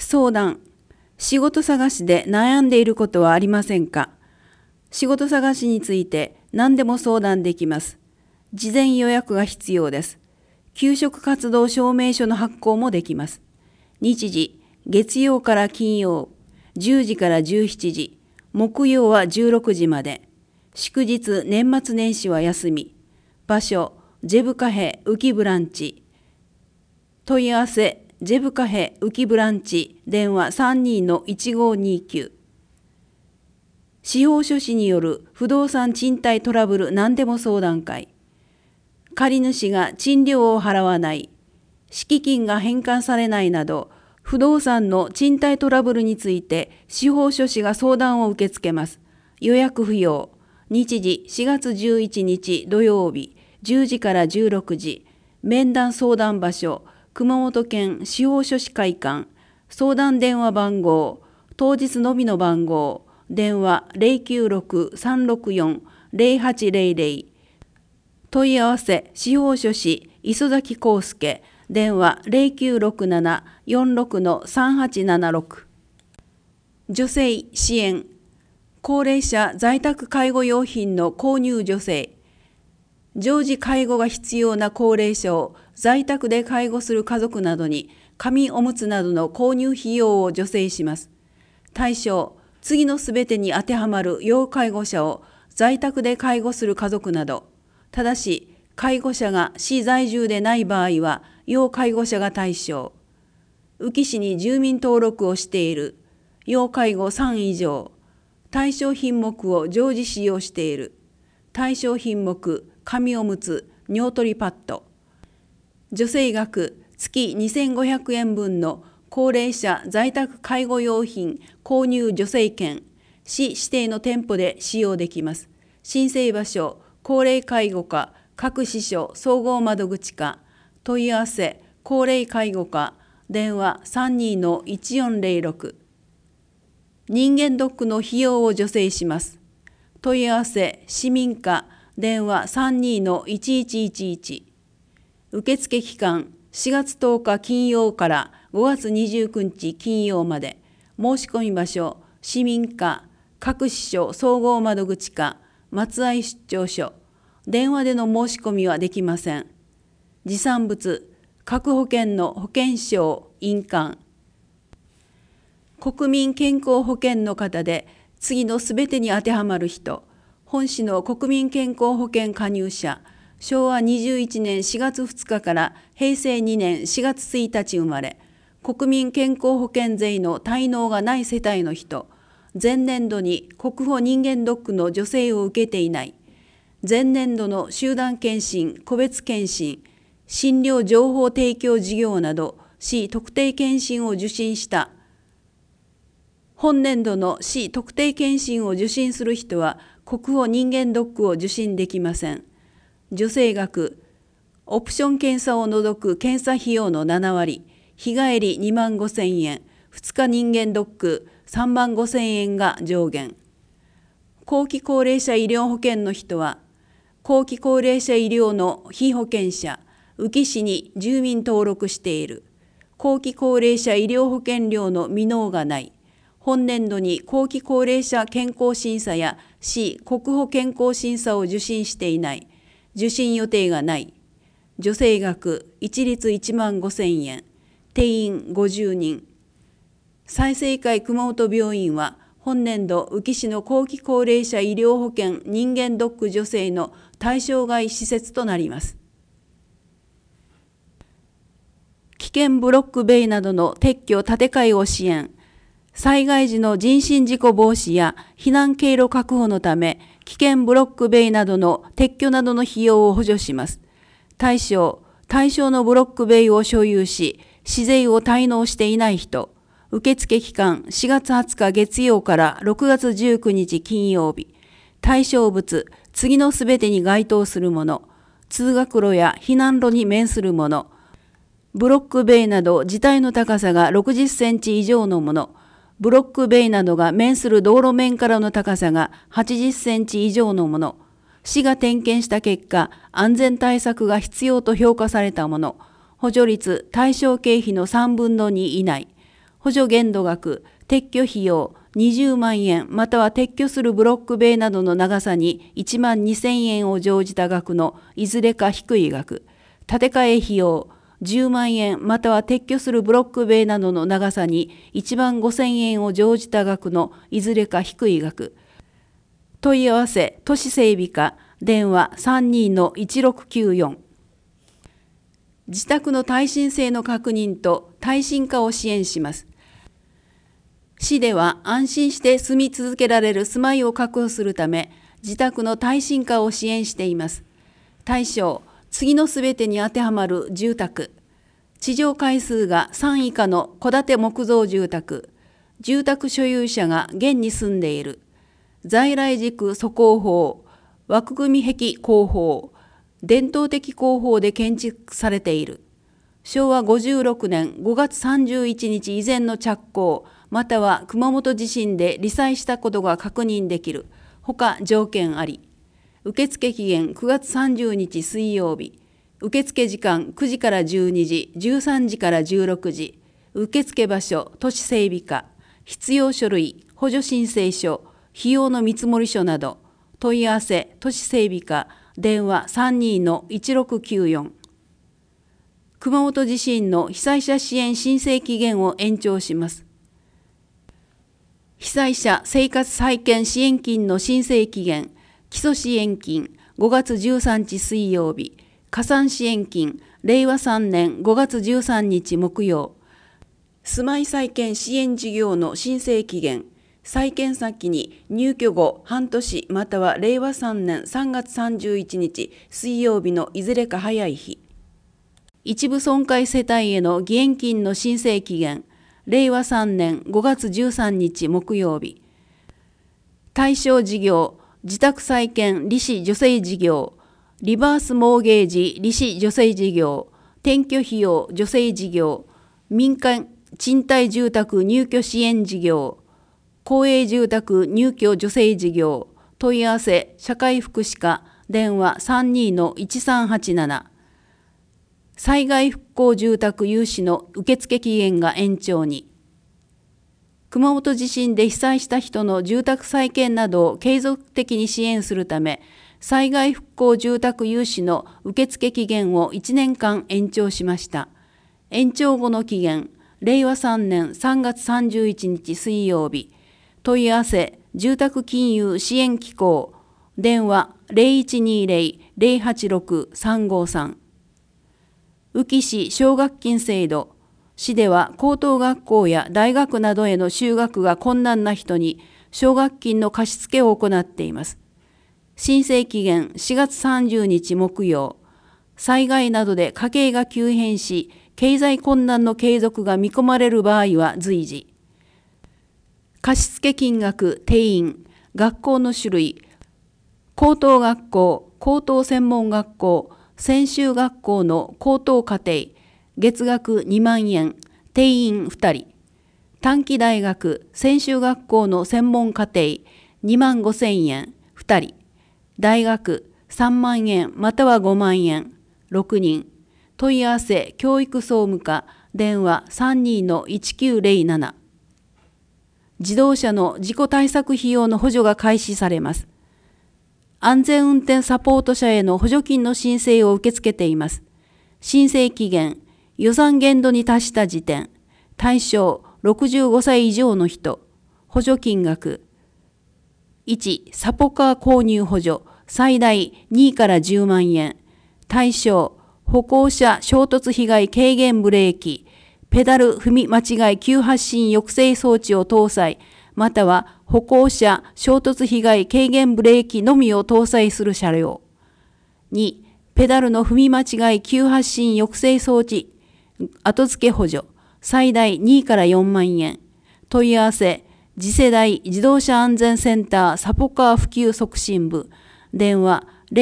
相談。仕事探しで悩んでいることはありませんか？仕事探しについて何でも相談できます。事前予約が必要です。求職活動証明書の発行もできます。日時、月曜から金曜、10時から17時、木曜は16時まで。祝日、年末年始は休み。場所、ジェブカフェウキブランチ。問い合わせ、ジェブカフェウキブランチ、電話32-1529。司法書士による不動産賃貸トラブル何でも相談会。借主が賃料を払わない、敷金が返還されないなど、不動産の賃貸トラブルについて司法書士が相談を受け付けます。予約不要。日時4月11日土曜日10時から16時。面談相談場所、熊本県司法書士会館。相談電話番号、当日のみの番号、電話096-364-0800。問い合わせ、司法書士磯崎康介。電話0967-46-3876。女性支援。高齢者在宅介護用品の購入助成。常時介護が必要な高齢者を在宅で介護する家族などに紙おむつなどの購入費用を助成します。対象、次のすべてに当てはまる要介護者を在宅で介護する家族など、ただし介護者が市在住でない場合は要介護者が対象。宇城市に住民登録をしている。要介護3以上。対象品目を常時使用している。対象品目、紙おむつ、尿取りパッド。助成額、月2500円分の高齢者在宅介護用品購入助成券、市指定の店舗で使用できます。申請場所、高齢介護課、各支所総合窓口課。問い合わせ、高齢介護課、電話32-1406。人間ドックの費用を助成します。問い合わせ、市民課、電話32-1111。受付期間、4月10日金曜から5月29日金曜まで。申し込み場所、市民課、各支所総合窓口課、松合出張所。電話での申し込みはできません。持参物、各保険の保険証、印鑑。国民健康保険の方で次のすべてに当てはまる人、本市の国民健康保険加入者、昭和21年4月2日から平成2年4月1日生まれ、国民健康保険税の滞納がない世帯の人、前年度に国保人間ドックの助成を受けていない、前年度の集団検診、個別検診、診療情報提供事業など市特定検診を受診した。本年度の市特定検診を受診する人は国保人間ドックを受診できません。助成額、オプション検査を除く検査費用の7割、日帰り2万5,000円、2日人間ドック3万5,000円が上限。後期高齢者医療保険の人は、後期高齢者医療の被保険者、宇城市に住民登録している。後期高齢者医療保険料の未納がない。本年度に後期高齢者健康審査や市国保健康審査を受診していない。受診予定がない。助成額一律1万5,000円。定員50人。済生会熊本病院は本年度宇城市の後期高齢者医療保険人間ドック助成の対象外施設となります。危険ブロック塀などの撤去建て替えを支援。災害時の人身事故防止や避難経路確保のため、危険ブロック塀などの撤去などの費用を補助します。対象のブロック塀を所有し、市税を滞納していない人。受付期間4月20日月曜から6月19日金曜日。対象物、次のすべてに該当するもの。通学路や避難路に面するもの。ブロック塀など自体の高さが60センチ以上のもの。ブロック塀などが面する道路面からの高さが80センチ以上のもの。市が点検した結果、安全対策が必要と評価されたもの。補助率対象経費の3分の2以内。 補助限度額、撤去費用20万円または撤去するブロック塀などの長さに1万2000円を乗じた額のいずれか低い額、建て替え費用10万円または撤去するブロック塀などの長さに1万5000円を乗じた額のいずれか低い額。問い合わせ都市整備課電話 32-1694。自宅の耐震性の確認と耐震化を支援します。市では安心して住み続けられる住まいを確保するため、自宅の耐震化を支援しています。対象、次のすべてに当てはまる住宅。地上階数が3以下の戸建て木造住宅。住宅所有者が現に住んでいる。在来軸素工法、枠組み壁工法、伝統的工法で建築されている。昭和56年5月31日以前の着工、または熊本地震で罹災したことが確認できる。ほか条件あり。受付期限9月30日水曜日。受付時間9時から12時、13時から16時。受付場所、都市整備課。必要書類、補助申請書、費用の見積書など。問い合わせ、都市整備課、電話 32-1694。熊本地震の被災者支援申請期限を延長します。被災者生活再建支援金の申請期限、基礎支援金5月13日水曜日、加算支援金令和3年5月13日木曜、住まい再建支援事業の申請期限、再建先に入居後半年または令和3年3月31日水曜日のいずれか早い日、一部損壊世帯への義援金の申請期限、令和3年5月13日木曜日。対象事業、自宅再建利子助成事業、リバースモーゲージ利子助成事業、転居費用助成事業、民間賃貸住宅入居支援事業、公営住宅入居助成事業、問い合わせ社会福祉課、電話 32-1387。災害復興住宅融資の受付期限が延長に。熊本地震で被災した人の住宅再建などを継続的に支援するため、災害復興住宅融資の受付期限を1年間延長しました。延長後の期限、令和3年3月31日水曜日。問い合わせ、住宅金融支援機構、電話 0120-086-353。宇城市奨学金制度。市では高等学校や大学などへの就学が困難な人に奨学金の貸付を行っています。申請期限4月30日木曜。災害などで家計が急変し、経済困難の継続が見込まれる場合は随時。貸付金額、定員、学校の種類、高等学校、高等専門学校、専修学校の高等課程、月額2万円、定員2人。短期大学、専修学校の専門課程、2万5千円、2人。大学、3万円または5万円、6人。問い合わせ、教育総務課、電話 32-1907。自動車の事故対策費用の補助が開始されます。安全運転サポート車への補助金の申請を受け付けています。申請期限、予算限度に達した時点、対象65歳以上の人、補助金額。1、サポカー購入補助、最大2から10万円。対象、歩行者衝突被害軽減ブレーキ、ペダル踏み間違い急発進抑制装置を搭載、または歩行者衝突被害軽減ブレーキのみを搭載する車両。2、ペダルの踏み間違い急発進抑制装置、後付け補助、最大2から4万円。問い合わせ、次世代自動車安全センターサポカー普及促進部、電話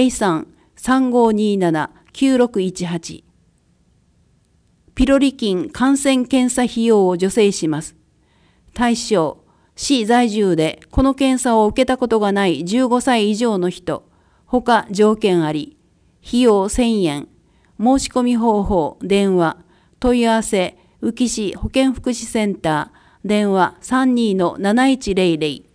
03-3527-9618。ピロリ菌感染検査費用を助成します。対象、市在住でこの検査を受けたことがない15歳以上の人、ほか条件あり、費用1000円、申し込み方法、電話、問い合わせ、 宇城市保健福祉センター、電話32-7100